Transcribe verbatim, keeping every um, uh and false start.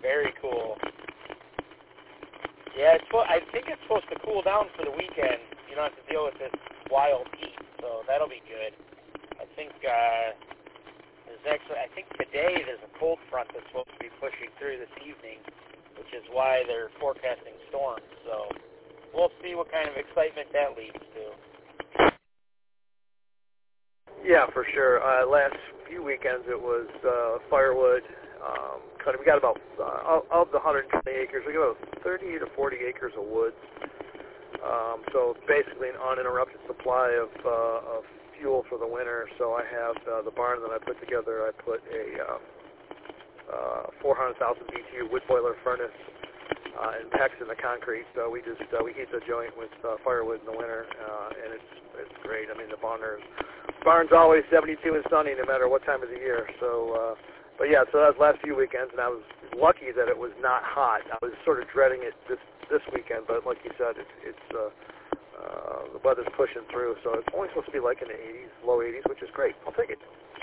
Very cool. Yeah, it's, I think it's supposed to cool down for the weekend. You don't have to deal with this wild heat, so that'll be good. I think uh, there's actually, I think today there's a cold front that's supposed to be pushing through this evening, which is why they're forecasting storms. So we'll see what kind of excitement that leads to. Yeah, for sure. Uh, last few weekends it was uh, firewood. Um, kind of, we got about, uh, of the one hundred twenty acres, we got about thirty to forty acres of woods. Um, so basically an uninterrupted supply of, uh, of fuel for the winter. So I have uh, the barn that I put together. I put a uh, uh, four hundred thousand B T U wood boiler furnace uh, and PEX in the concrete. So we just uh, we heat the joint with uh, firewood in the winter, uh, and it's it's great. I mean, the barn is, barn's always seventy-two and sunny no matter what time of the year. So, uh, but yeah, so that was last few weekends, and I was lucky that it was not hot. I was sort of dreading it this this weekend, but like you said, it's it's uh, uh, the weather's pushing through, so it's only supposed to be like in the eighties, low eighties, which is great. I'll take it.